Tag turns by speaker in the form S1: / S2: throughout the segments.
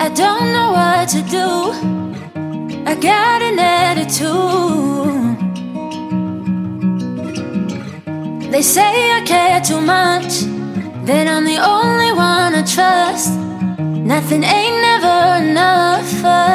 S1: I don't know what to do. I got an attitude. They say I care too much, that I'm the only one I trust. Nothing ain't never enough.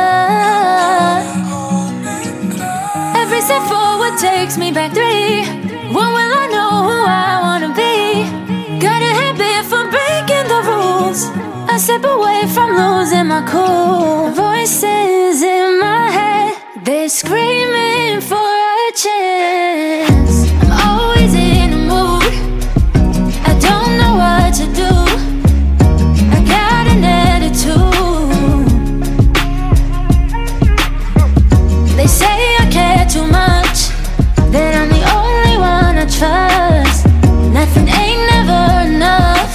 S1: Every step forward takes me back three. When will I know who I wanna be? Got a habit for breaking the rules. I step away from losing my cool. Voices in my head, they're screaming for a chance. I'm always in a mood. I don't know what to do. I got an attitude. They say I care too much, that I'm the only one I trust. Nothing ain't never enough.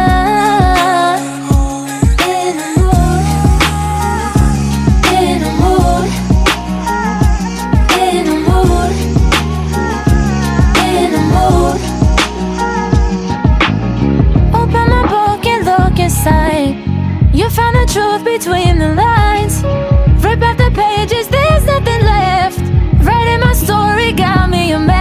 S1: You found the truth between the lines. Rip out the pages, there's nothing left. Writing my story got me a mess.